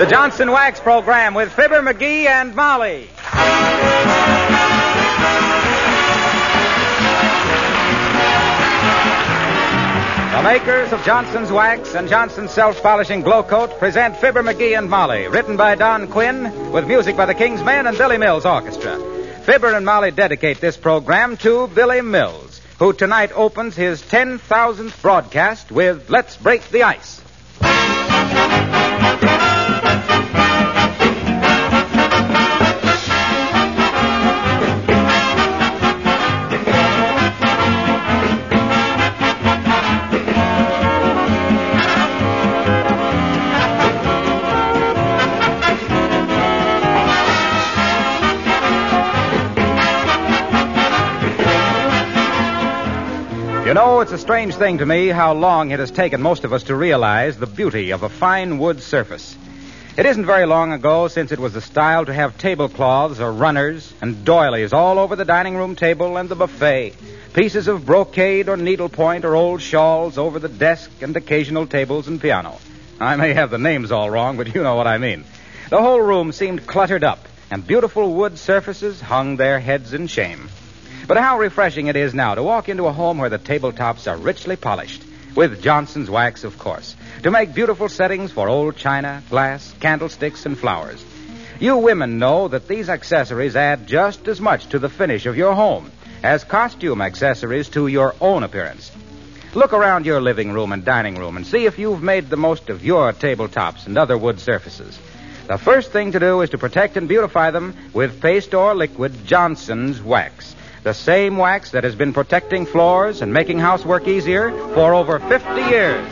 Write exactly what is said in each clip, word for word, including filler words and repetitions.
The Johnson Wax Program with Fibber, McGee, and Molly. The makers of Johnson's Wax and Johnson's Self-Polishing Glow Coat present Fibber, McGee, and Molly, written by Don Quinn, with music by the King's Men and Billy Mills Orchestra. Fibber and Molly dedicate this program to Billy Mills, who tonight opens his ten thousandth broadcast with Let's Break the Ice. You know, it's a strange thing to me how long it has taken most of us to realize the beauty of a fine wood surface. It isn't very long ago since it was the style to have tablecloths or runners and doilies all over the dining room table and the buffet, pieces of brocade or needlepoint or old shawls over the desk and occasional tables and piano. I may have the names all wrong, but you know what I mean. The whole room seemed cluttered up, and beautiful wood surfaces hung their heads in shame. But how refreshing it is now to walk into a home where the tabletops are richly polished, with Johnson's Wax, of course, to make beautiful settings for old china, glass, candlesticks, and flowers. You women know that these accessories add just as much to the finish of your home as costume accessories to your own appearance. Look around your living room and dining room and see if you've made the most of your tabletops and other wood surfaces. The first thing to do is to protect and beautify them with paste or liquid Johnson's Wax. The same wax that has been protecting floors and making housework easier for over fifty years.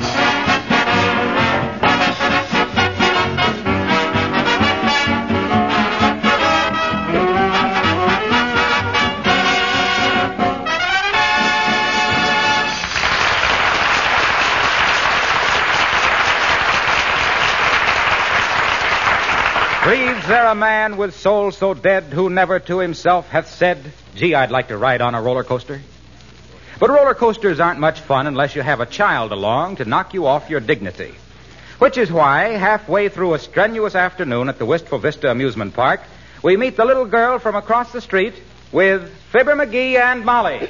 Breathes there a man with soul so dead who never to himself hath said, gee, I'd like to ride on a roller coaster? But roller coasters aren't much fun unless you have a child along to knock you off your dignity. Which is why, halfway through a strenuous afternoon at the Wistful Vista Amusement Park, we meet the little girl from across the street with Fibber, McGee, and Molly.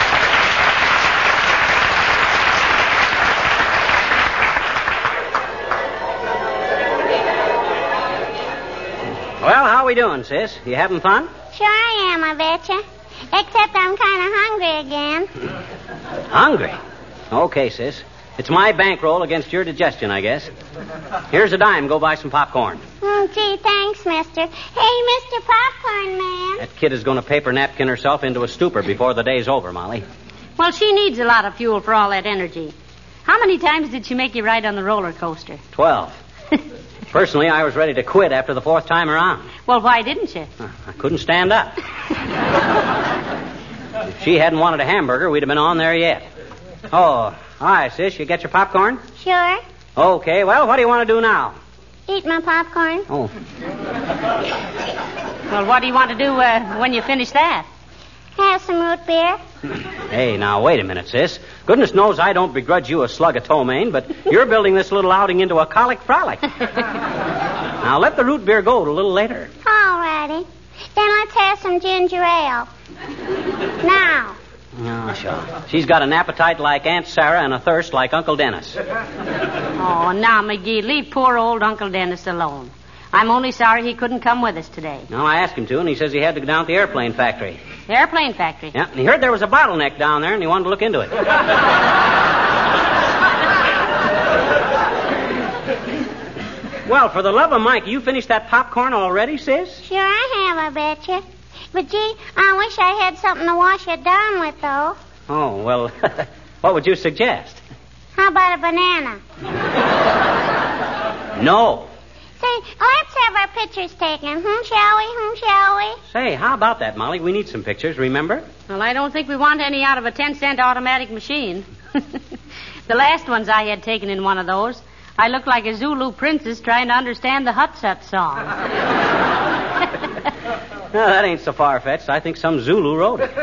Well, how are we doing, sis? You having fun? Sure I am, I betcha. Except I'm kind of hungry again. Hungry? Okay, sis. It's my bankroll against your digestion, I guess. Here's a dime. Go buy some popcorn. Oh, gee, thanks, mister. Hey, Mister Popcorn Man. That kid is going to paper napkin herself into a stupor before the day's over, Molly. Well, she needs a lot of fuel for all that energy. How many times did she make you ride on the roller coaster? Twelve. Personally, I was ready to quit after the fourth time around. Well, why didn't you? I couldn't stand up. If she hadn't wanted a hamburger, we'd have been on there yet. Oh, hi, sis. You get your popcorn? Sure. Okay, well, what do you want to do now? Eat my popcorn. Oh. Well, what do you want to do uh, when you finish that? Have some root beer. Hey, now, wait a minute, sis. Goodness knows I don't begrudge you a slug of ptomaine, but you're building this little outing into a colic frolic. Now, let the root beer go a little later. All righty. Then let's have some ginger ale. Now. Oh, sure. She's got an appetite like Aunt Sarah and a thirst like Uncle Dennis. Oh, now, McGee, leave poor old Uncle Dennis alone. I'm only sorry he couldn't come with us today. No, I asked him to, and he says he had to go down to the airplane factory. The airplane factory? Yeah, and he heard there was a bottleneck down there, and he wanted to look into it. Well, for the love of Mike, you finished that popcorn already, sis? Sure I have, I betcha. But, gee, I wish I had something to wash it down with, though. Oh, well, what would you suggest? How about a banana? No. Say, let's have our pictures taken, hmm, shall we, hmm, shall we? Say, how about that, Molly? We need some pictures, remember? Well, I don't think we want any out of a ten-cent automatic machine. The last ones I had taken in one of those, I looked like a Zulu princess trying to understand the Hut-Sut song. No, that ain't so far-fetched. I think some Zulu wrote it.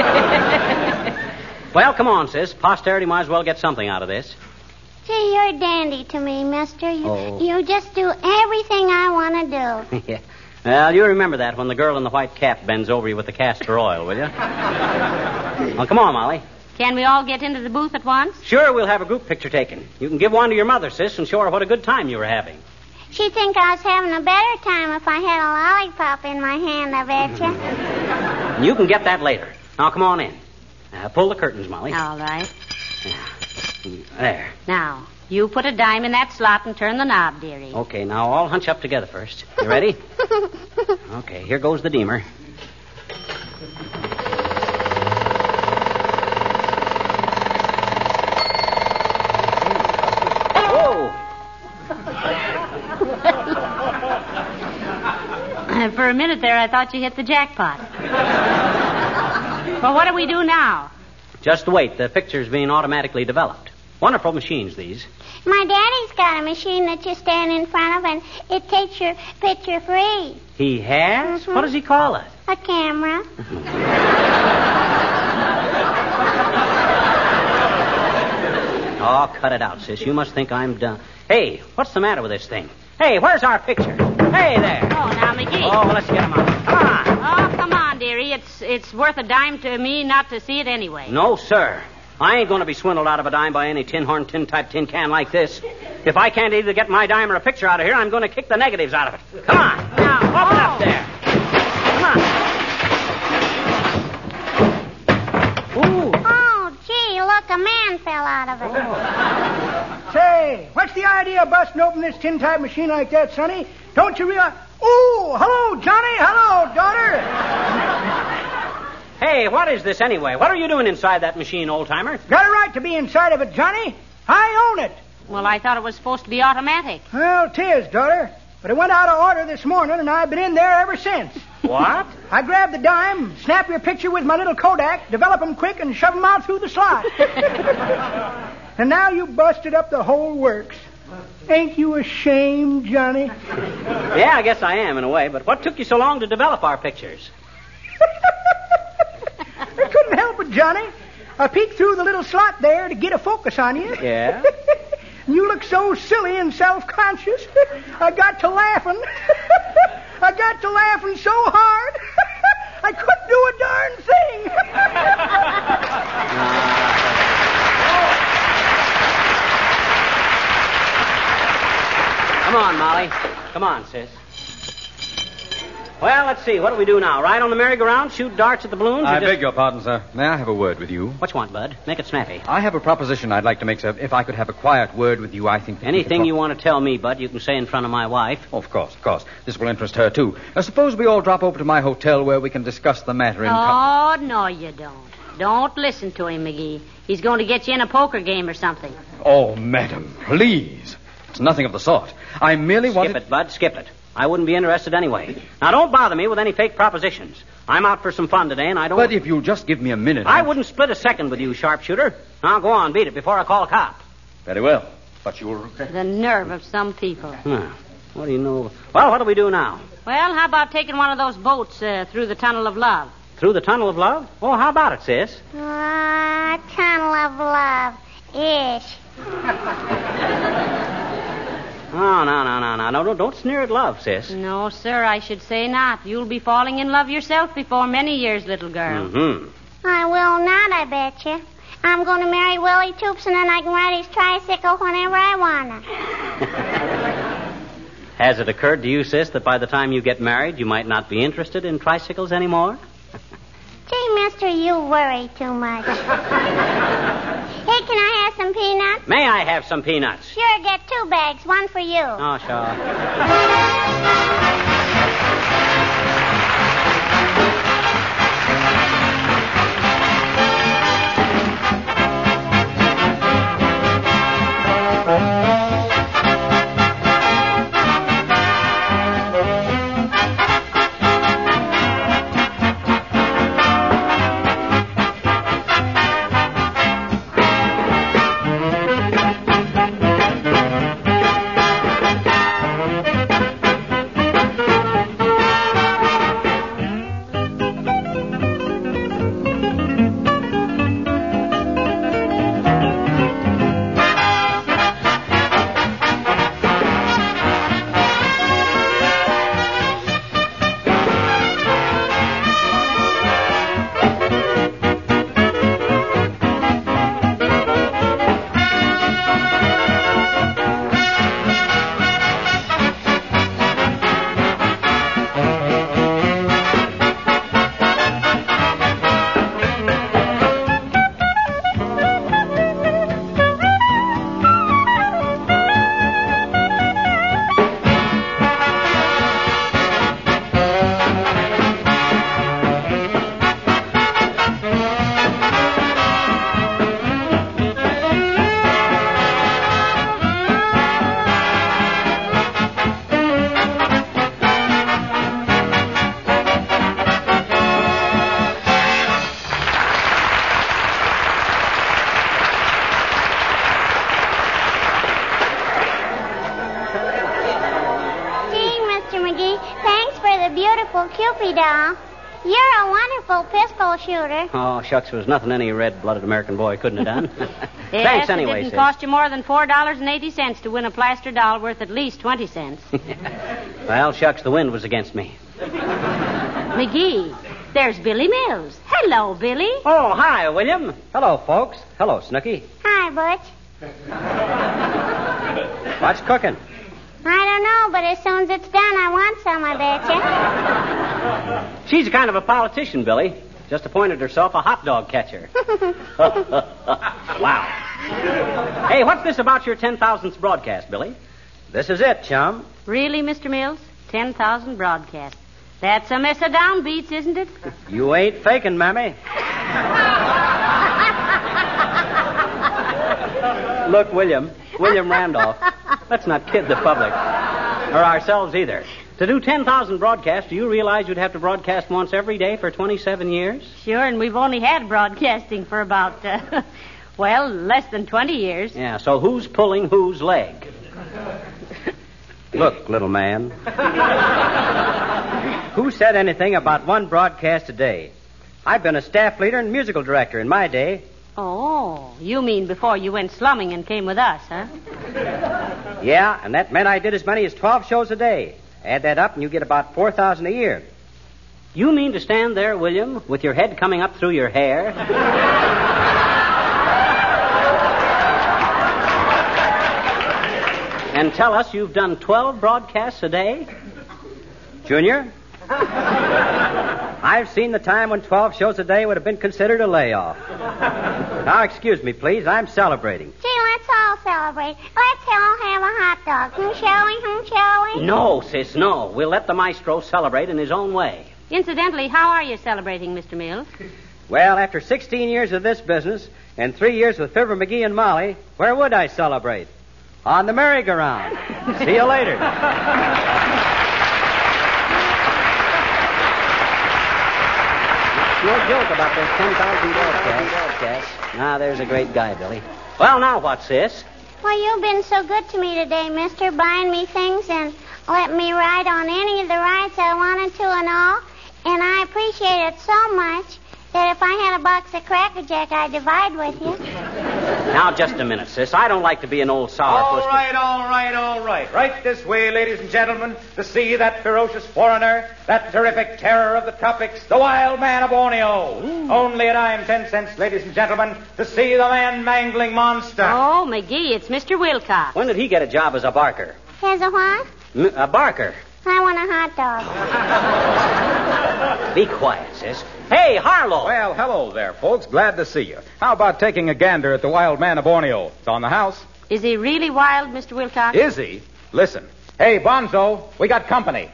Well, come on, sis. Posterity might as well get something out of this. Gee, you're a dandy to me, mister. You, oh. you just do everything anything I want to do. Yeah. Well, you remember that when the girl in the white cap bends over you with the castor oil, will you? Well, come on, Molly. Can we all get into the booth at once? Sure, we'll have a group picture taken. You can give one to your mother, sis, and show her what a good time you were having. She'd think I was having a better time if I had a lollipop in my hand, I betcha. You can get that later. Now, come on in. Uh, pull the curtains, Molly. All right. Yeah. There. Now, you put a dime in that slot and turn the knob, dearie. Okay, now all hunch up together first. You ready? Okay, here goes the deemer. Whoa! For a minute there, I thought you hit the jackpot. Well, what do we do now? Just wait. The picture's being automatically developed. Wonderful machines, these. My daddy's got a machine that you stand in front of, and it takes your picture free. He has? Mm-hmm. What does he call it? A camera. Oh, cut it out, sis. You must think I'm done. Hey, what's the matter with this thing? Hey, where's our picture? Hey, there. Oh, now, McGee. Oh, well, let's get him out. Come on. Oh, come on, dearie. It's it's worth a dime to me not to see it anyway. No, sir. I ain't going to be swindled out of a dime by any tin horn, tin type tin can like this. If I can't either get my dime or a picture out of here, I'm going to kick the negatives out of it. Come on. Now, open up there. Come on. Ooh. Oh, gee, look, a man fell out of it. Say, what's the idea of busting open this tin-type machine like that, Sonny? Don't you realize... Ooh, hello, Johnny. Hello, daughter. Hey, what is this anyway? What are you doing inside that machine, old-timer? Got a right to be inside of it, Johnny. I own it. Well, I thought it was supposed to be automatic. Well, 'tis, daughter. But it went out of order this morning, and I've been in there ever since. What? I grab the dime, snap your picture with my little Kodak, develop 'em quick, and shove 'em out through the slot. And now you busted up the whole works. Ain't you ashamed, Johnny? Yeah, I guess I am in a way, but what took you so long to develop our pictures? I couldn't help it, Johnny. I peeked through the little slot there to get a focus on you. Yeah? You look so silly and self-conscious. I got to laughing. I got to laughing so hard, I couldn't do a darn thing. Come on, Molly. Come on, sis. Well, let's see. What do we do now? Ride on the merry-go-round, shoot darts at the balloons? I or just... beg your pardon, sir. May I have a word with you? What you want, Bud? Make it snappy. I have a proposition I'd like to make, sir. If I could have a quiet word with you, I think... that Anything pro- you want to tell me, Bud, you can say in front of my wife. Oh, of course, of course. This will interest her, too. Uh, suppose we all drop over to my hotel where we can discuss the matter in... Oh, no, you don't. Don't listen to him, McGee. He's going to get you in a poker game or something. Oh, madam, please. It's nothing of the sort. I merely Skip wanted... it, Bud. Skip it. I wouldn't be interested anyway. Now, don't bother me with any fake propositions. I'm out for some fun today, and I don't... But if you'll just give me a minute... I I'm... wouldn't split a second with you, sharpshooter. Now, go on, beat it before I call a cop. Very well. But you'll regret... The nerve of some people. Huh. What do you know? Well, what do we do now? Well, how about taking one of those boats uh, through the Tunnel of Love? Through the Tunnel of Love? Oh, how about it, sis? Ah, tunnel of love. Ish. Oh, no, no, no, no. No, don't, don't sneer at love, sis. No, sir, I should say not. You'll be falling in love yourself before many years, little girl. Mm-hmm. I will not, I betcha. I'm going to marry Willie Toops, and then I can ride his tricycle whenever I want to. Has it occurred to you, sis, that by the time you get married, you might not be interested in tricycles anymore? Gee, mister, you worry too much. Hey, can I have some peanuts? May I have some peanuts? Sure, get two bags, one for you. Oh, sure. McGee. Thanks for the beautiful Cupid doll. You're a wonderful pistol shooter. Oh, shucks, there was nothing any red-blooded American boy couldn't have done. Yes, Thanks anyway, it didn't sis. cost you more than four dollars and eighty cents to win a plaster doll worth at least twenty cents. Well, shucks, the wind was against me. McGee, there's Billy Mills. Hello, Billy. Oh, hi, William. Hello, folks. Hello, Snooky. Hi, Butch. What's cooking? I don't know, but as soon as it's done, I want some, I betcha. She's a kind of a politician, Billy. Just appointed herself a hot dog catcher. Wow. Hey, what's this about your ten thousandth broadcast, Billy? This is it, chum. Really, Mister Mills? ten thousand broadcasts. That's a mess of downbeats, isn't it? You ain't faking, Mammy. Look, William. William Randolph. Let's not kid the public. Or ourselves either. To do ten thousand broadcasts, do you realize you'd have to broadcast once every day for twenty-seven years? Sure, and we've only had broadcasting for about, uh, well, less than twenty years. Yeah, so who's pulling whose leg? Look, little man. Who said anything about one broadcast a day? I've been a staff leader and musical director in my day. Oh, you mean before you went slumming and came with us, huh? Yeah, and that meant I did as many as twelve shows a day. Add that up and you get about four thousand a year. You mean to stand there, William, with your head coming up through your hair? And tell us you've done twelve broadcasts a day? Junior? I've seen the time when twelve shows a day would have been considered a layoff. Now, excuse me, please. I'm celebrating. Gee, let's all celebrate. Let's all have a hot dog. Hmm, shall we? Hmm, shall we? No, sis, no. We'll let the maestro celebrate in his own way. Incidentally, how are you celebrating, Mister Mills? Well, after sixteen years of this business and three years with Fibber McGee and Molly, where would I celebrate? On the merry-go-round. See you later. No joke about those ten thousand broadcasts. Now, there's a great guy, Billy. Well, now what, sis? Well, you've been so good to me today, mister, buying me things and let me ride on any of the rides I wanted to and all. And I appreciate it so much that if I had a box of Cracker Jack, I'd divide with you. Now, just a minute, sis. I don't like to be an old sourpuss. All right, all right, all right. Right this way, ladies and gentlemen, to see that ferocious foreigner, that terrific terror of the tropics, the wild man of Borneo. Ooh. Only a dime, ten cents, ladies and gentlemen, to see the man-mangling monster. Oh, McGee, it's Mister Wilcox. When did he get a job as a barker? Here's a what? M- a barker. I want a hot dog. Be quiet, sis. Hey, Harlow. Well, hello there, folks. Glad to see you. How about taking a gander at the wild man of Borneo? It's on the house. Is he really wild, Mister Wilcox? Is he? Listen. Hey, Bonzo, we got company.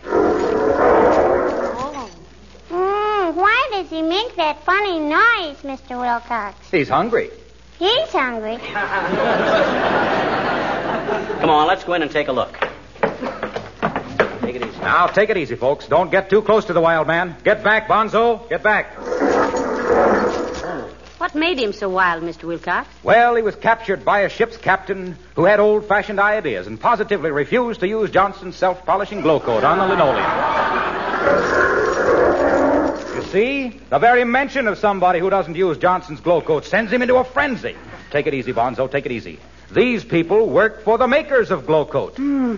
Oh. Mm, why does he make that funny noise, Mister Wilcox? He's hungry. He's hungry. Come on, let's go in and take a look. Take it easy. Now, take it easy, folks. Don't get too close to the wild man. Get back, Bonzo. Get back. What made him so wild, Mister Wilcox? Well, he was captured by a ship's captain who had old-fashioned ideas and positively refused to use Johnson's self-polishing glow coat on the linoleum. You see, the very mention of somebody who doesn't use Johnson's glow coat sends him into a frenzy. Take it easy, Bonzo. Take it easy. These people work for the makers of glow coat.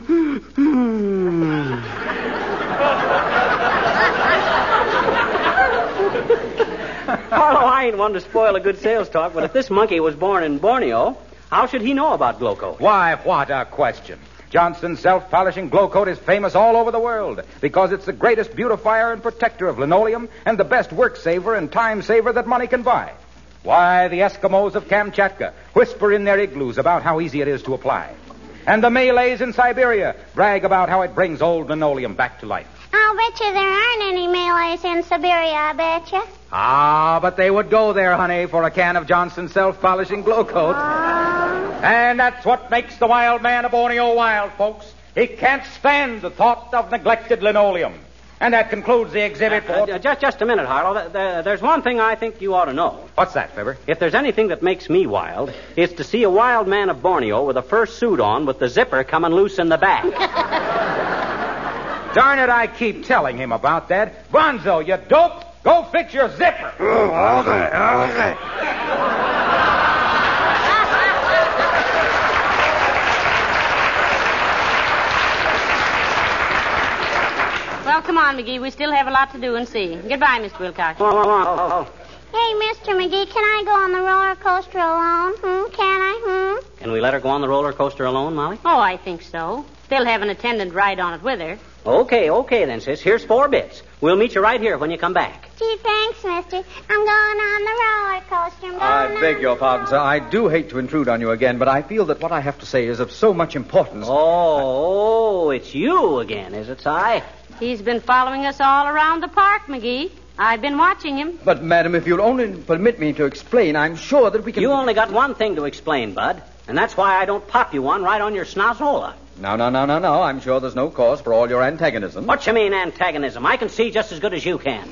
Harlow, I ain't one to spoil a good sales talk, but if this monkey was born in Borneo, how should he know about glow coat? Why, what a question. Johnson's self-polishing glow coat is famous all over the world because it's the greatest beautifier and protector of linoleum and the best work saver and time saver that money can buy. Why, the Eskimos of Kamchatka whisper in their igloos about how easy it is to apply. And the Malays in Siberia brag about how it brings old linoleum back to life. I'll bet you there aren't any Malays in Siberia, I bet you. Ah, but they would go there, honey, for a can of Johnson's self-polishing glow coat. Oh. And that's what makes the wild man of Borneo wild, folks. He can't stand the thought of neglected linoleum. And that concludes the exhibit. Uh, uh, just, just a minute, Harlow. Th- th- there's one thing I think you ought to know. What's that, Fibber? If there's anything that makes me wild, it's to see a wild man of Borneo with a fur suit on with the zipper coming loose in the back. Darn it, I keep telling him about that. Bonzo, you dope, go fix your zipper. Oh, okay, okay. Well, come on, McGee. We still have a lot to do and see. Goodbye, Mister Wilcox. Oh, oh, oh, oh. Hey, Mister McGee, can I go on the roller coaster alone? Hmm? Can I? Hmm? Can we let her go on the roller coaster alone, Molly? Oh, I think so. They'll have an attendant ride on it with her. Okay, okay then, sis. Here's four bits. We'll meet you right here when you come back. Gee, thanks, mister. I'm going on the roller coaster. I'm going I beg on your the pardon, sir. roller- I do hate to intrude on you again, but I feel that what I have to say is of so much importance. Oh, oh, it's you again, is it, Si? He's been following us all around the park, McGee. I've been watching him. But, madam, if you'll only permit me to explain, I'm sure that we can... You only got one thing to explain, Bud, and that's why I don't pop you one right on your snozzola. No, no, no, no, no. I'm sure there's no cause for all your antagonism. What you mean, antagonism? I can see just as good as you can.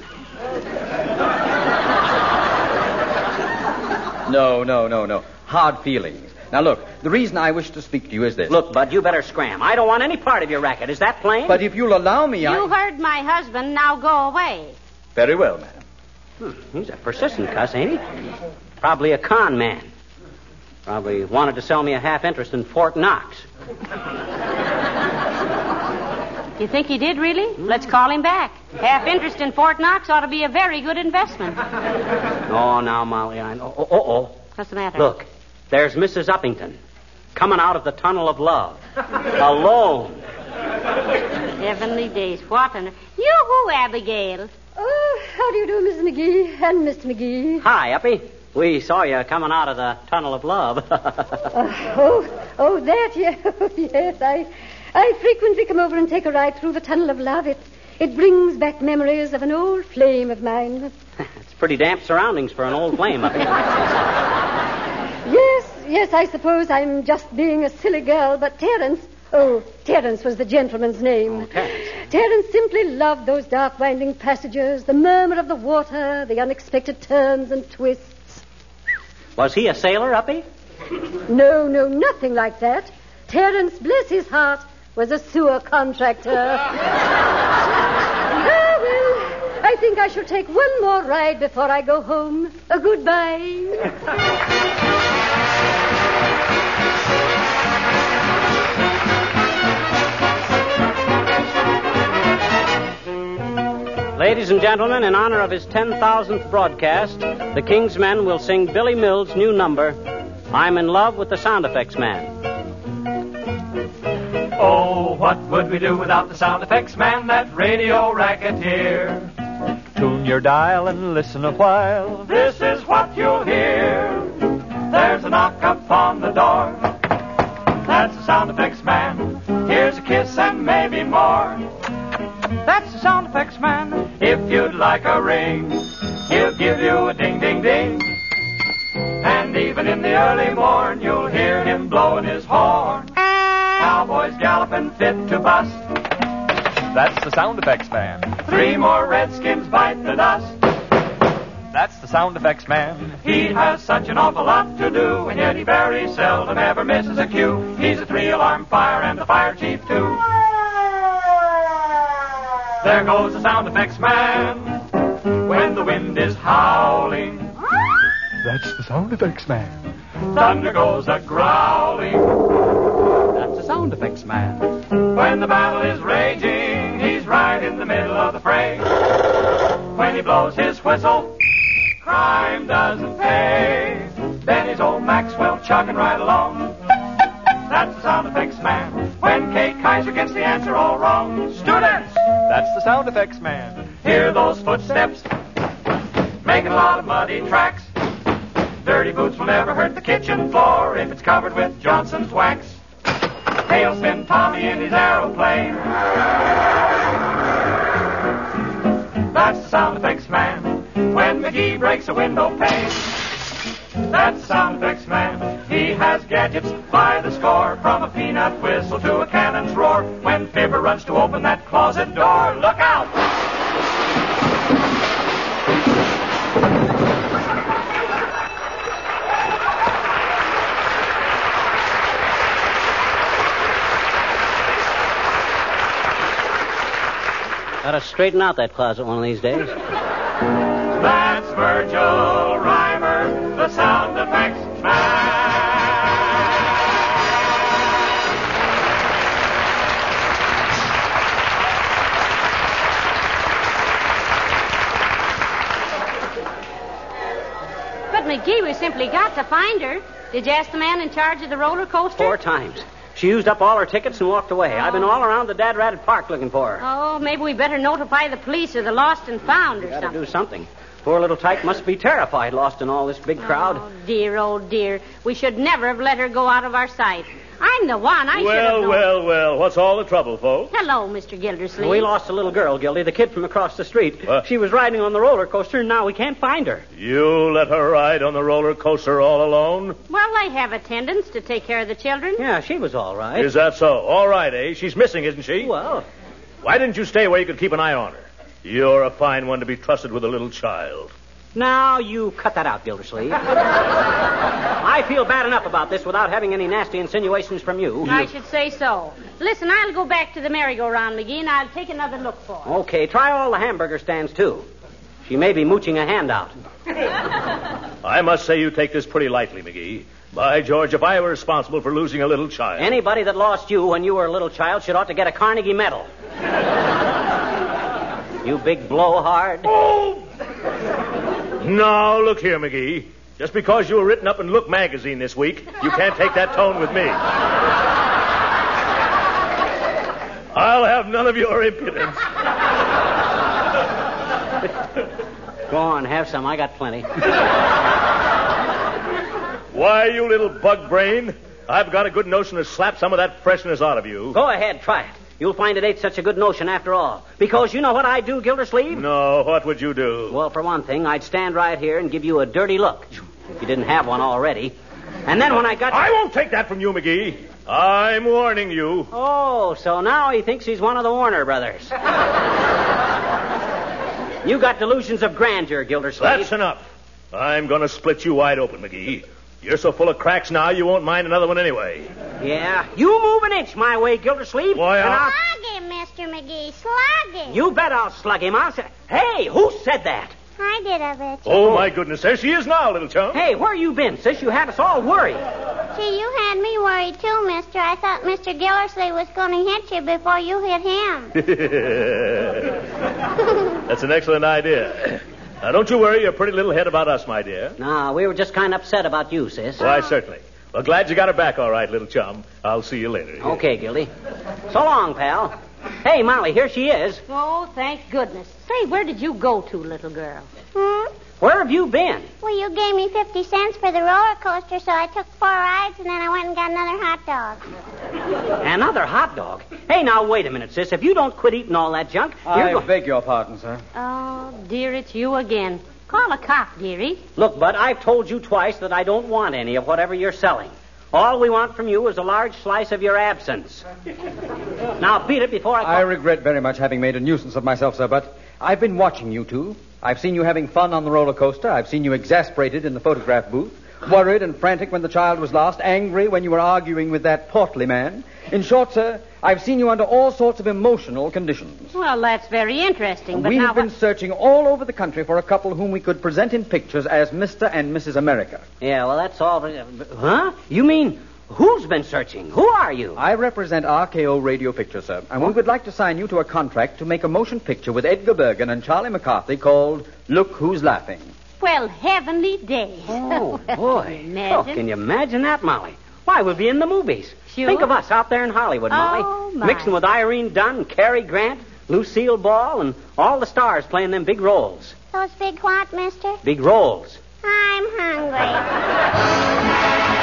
No, no, no, no. Hard feelings. Now, look, the reason I wish to speak to you is this. Look, Bud, you better scram. I don't want any part of your racket. Is that plain? But if you'll allow me, I... You heard my husband. Now go away. Very well, madam. Hmm, he's a persistent cuss, ain't he? Probably a con man. Probably wanted to sell me a half interest in Fort Knox. You think he did, really? Let's call him back. Half interest in Fort Knox ought to be a very good investment. Oh, now, Molly, I know. Oh, oh, oh. What's the matter? Look, there's Missus Uppington coming out of the tunnel of love. Alone. Heavenly days. What an... Yoo-hoo, Abigail. Oh, how do you do, Missus McGee and Mister McGee? Hi, Uppy. We saw you coming out of the tunnel of love. uh, oh, oh, that, yeah. Yes, I, I frequently come over and take a ride through the tunnel of love. It, it brings back memories of an old flame of mine. It's pretty damp surroundings for an old flame, Uppy. Yes, yes, I suppose I'm just being a silly girl, but Terence... Oh, Terence was the gentleman's name. Oh, Terence. Terence simply loved those dark winding passages, the murmur of the water, the unexpected turns and twists. Was he a sailor, Uppy? No, no, nothing like that. Terence, bless his heart, was a sewer contractor. Ah, well, I think I shall take one more ride before I go home. A goodbye. Ladies and gentlemen, in honor of his ten thousandth broadcast, the King's Men will sing Billy Mills' new number, I'm in Love with the Sound Effects Man. Oh, what would we do without the Sound Effects Man, that radio racketeer? Tune your dial and listen a while. This is what you'll hear. There's a knock upon the door. That's the Sound Effects Man. Here's a kiss and maybe more. That's the Sound Effects Man. If you'd like a ring, he'll give you a ding, ding, ding. And even in the early morn, you'll hear him blowing his horn. Cowboys galloping fit to bust. That's the Sound Effects Man. Three more redskins bite the dust. That's the Sound Effects Man. He has such an awful lot to do, and yet he very seldom ever misses a cue. He's a three-alarm fire and the fire chief, too. There goes the Sound Effects Man when the wind is howling. That's the Sound Effects Man. Thunder goes a-growling. That's the Sound Effects Man. When the battle is raging, he's right in the middle of the fray. When he blows his whistle, crime doesn't pay. Then his old Maxwell chugging right along. That's the Sound Effects Man. When Kate Kaiser gets the answer all wrong. Students! That's the Sound Effects Man. Hear those footsteps making a lot of muddy tracks. Dirty boots will never hurt the kitchen floor if it's covered with Johnson's wax. Tailspin Tommy in his aeroplane. That's the Sound Effects Man. When McGee breaks a window pane. That's the Sound Effects Man. He has gadgets by the score, from a peanut whistle to a cannon's roar. When Fibber runs to open that closet door, look out! Gotta straighten out that closet one of these days. That's Virgil Reimer, the sound effects man. But, McGee, we simply got to find her. Did you ask the man in charge of the roller coaster? Four times. She used up all her tickets and walked away. I've been all around the Dad Ratted Park looking for her. Oh, maybe we better notify the police or the lost and found or Gotta something. do something. Poor little tyke must be terrified, lost in all this big crowd. Oh, dear, oh, dear. We should never have let her go out of our sight. I'm the one. I should have Well, known. well, well. What's all the trouble, folks? Hello, Mister Gildersleeve. We lost a little girl, Gildy, the kid from across the street. What? She was riding on the roller coaster, and now we can't find her. You let her ride on the roller coaster all alone? Well, they have attendants to take care of the children. Yeah, she was all right. Is that so? All right, eh? She's missing, isn't she? Well, Why didn't you stay where you could keep an eye on her? You're a fine one to be trusted with a little child. now you cut that out, Gildersleeve. I feel bad enough about this without having any nasty insinuations from you. I should say so. Listen, I'll go back to the merry-go-round, McGee, and I'll take another look for her. Okay, try all the hamburger stands, too. She may be mooching a handout. I must say you take this pretty lightly, McGee. By George, if I were responsible for losing a little child. Anybody that lost you when you were a little child should ought to get a Carnegie Medal. You big blowhard. Oh! Now, look here, McGee. Just because you were written up in Look magazine this week, you can't take that tone with me. I'll have none of your impudence. Go on, have some. I got plenty. Why, you little bug brain, I've got a good notion to slap some of that freshness out of you. Go ahead, try it. You'll find it ain't such a good notion after all. Because you know what I'd do, Gildersleeve? No, what would you do? Well, for one thing, I'd stand right here and give you a dirty look. If you didn't have one already. And then when I got... I won't take that from you, McGee. I'm warning you. Oh, so now he thinks he's one of the Warner brothers. You got delusions of grandeur, Gildersleeve. That's enough. I'm going to split you wide open, McGee. You're so full of cracks now, you won't mind another one anyway. Yeah? You move an inch my way, Gildersleeve. Why, and I'll... Slug him, Mister McGee. Slug him. You bet I'll slug him. I'll say... Hey, who said that? I did, I bet you. Oh, my goodness. There she is now, little chum. Hey, where you been, sis? You had us all worried. Gee, you had me worried, too, mister. I thought Mister Gildersleeve was going to hit you before you hit him. That's an excellent idea. Now, don't you worry your pretty little head about us, my dear. Nah, we were just kind of upset about you, sis. Why, certainly. Well, glad you got her back all right, little chum. I'll see you later. Okay, Gildy. So long, pal. Hey, Molly, here she is. Oh, thank goodness. Say, where did you go to, little girl? Hmm? Where have you been? Well, you gave me fifty cents for the roller coaster, so I took four rides, and then I went and got another hot dog. Another hot dog? Hey, now, wait a minute, sis. If you don't quit eating all that junk, I you're go- beg your pardon, sir. Oh, dear, it's you again. Call a cop, dearie. Look, Bud, I've told you twice that I don't want any of whatever you're selling. All we want from you is a large slice of your absence. Now, beat it before I... Call- I regret very much having made a nuisance of myself, sir, but I've been watching you two. I've seen you having fun on the roller coaster. I've seen you exasperated in the photograph booth, worried and frantic when the child was lost, angry when you were arguing with that portly man. In short, sir, I've seen you under all sorts of emotional conditions. Well, that's very interesting, but we now... have been what- searching all over the country for a couple whom we could present in pictures as Mister and Missus America. Yeah, well, that's all... Huh? You mean... Who's been searching? Who are you? I represent R K O Radio Pictures, sir, and we would like to sign you to a contract to make a motion picture with Edgar Bergen and Charlie McCarthy called Look Who's Laughing. Well, heavenly days. Oh, boy. Imagine. Oh, can you imagine that, Molly? Why, we'll be in the movies. Sure. Think of us out there in Hollywood, Molly. Oh, my. Mixing with Irene Dunn, Cary Grant, Lucille Ball, and all the stars playing them big roles. Those big what, mister? Big roles. I'm hungry.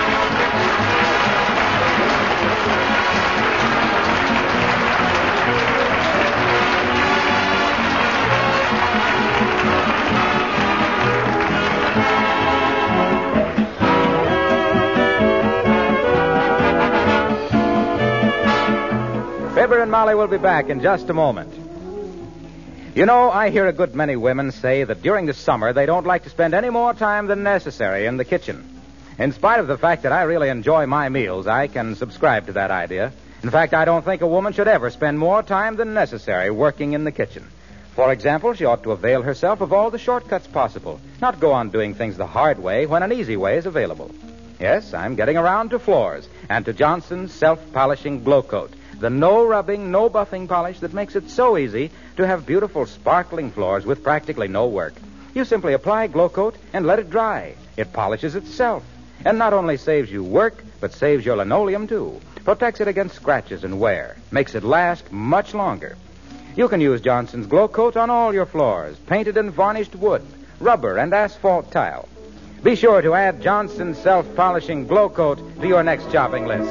Fibber and Molly will be back in just a moment. You know, I hear a good many women say that during the summer they don't like to spend any more time than necessary in the kitchen. In spite of the fact that I really enjoy my meals, I can subscribe to that idea. In fact, I don't think a woman should ever spend more time than necessary working in the kitchen. For example, she ought to avail herself of all the shortcuts possible, not go on doing things the hard way when an easy way is available. Yes, I'm getting around to floors and to Johnson's self-polishing Glow Coat, the no-rubbing, no-buffing polish that makes it so easy to have beautiful, sparkling floors with practically no work. You simply apply Glow Coat and let it dry. It polishes itself, and not only saves you work, but saves your linoleum, too. Protects it against scratches and wear. Makes it last much longer. You can use Johnson's Glow Coat on all your floors, painted and varnished wood, rubber, and asphalt tile. Be sure to add Johnson's self-polishing Glow Coat to your next shopping list.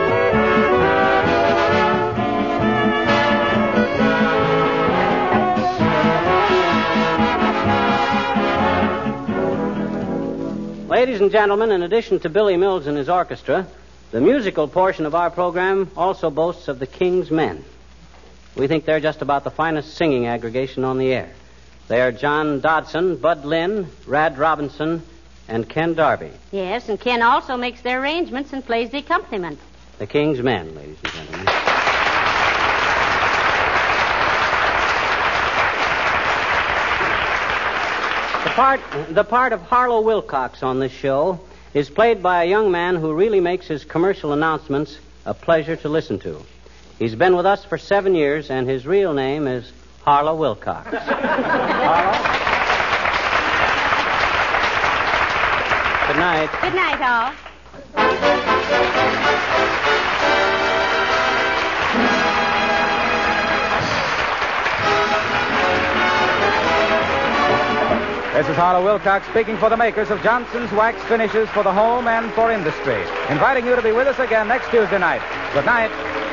Ladies and gentlemen, in addition to Billy Mills and his orchestra, the musical portion of our program also boasts of the King's Men. We think they're just about the finest singing aggregation on the air. They are John Dodson, Bud Lynn, Rad Robinson, and Ken Darby. Yes, and Ken also makes the arrangements and plays the accompaniment. The King's Men, ladies and gentlemen. The part, the part of Harlow Wilcox on this show is played by a young man who really makes his commercial announcements a pleasure to listen to. He's been with us for seven years, and his real name is Harlow Wilcox. Harlow? Good night. Good night, all. This is Harlow Wilcox speaking for the makers of Johnson's Wax Finishes for the home and for industry, inviting you to be with us again next Tuesday night. Good night.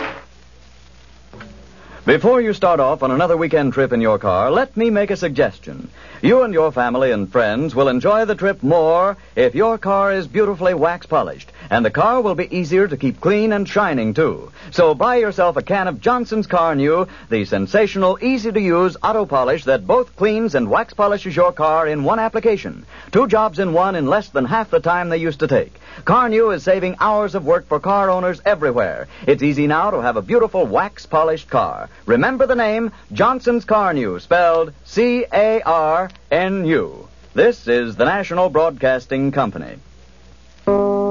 Before you start off on another weekend trip in your car, let me make a suggestion. You and your family and friends will enjoy the trip more if your car is beautifully wax polished, and the car will be easier to keep clean and shining, too. So buy yourself a can of Johnson's Car New, the sensational, easy-to-use auto polish that both cleans and wax polishes your car in one application. Two jobs in one in less than half the time they used to take. Car New is saving hours of work for car owners everywhere. It's easy now to have a beautiful wax-polished car. Remember the name, Johnson's Car New, spelled C A R N U. This is the National Broadcasting Company.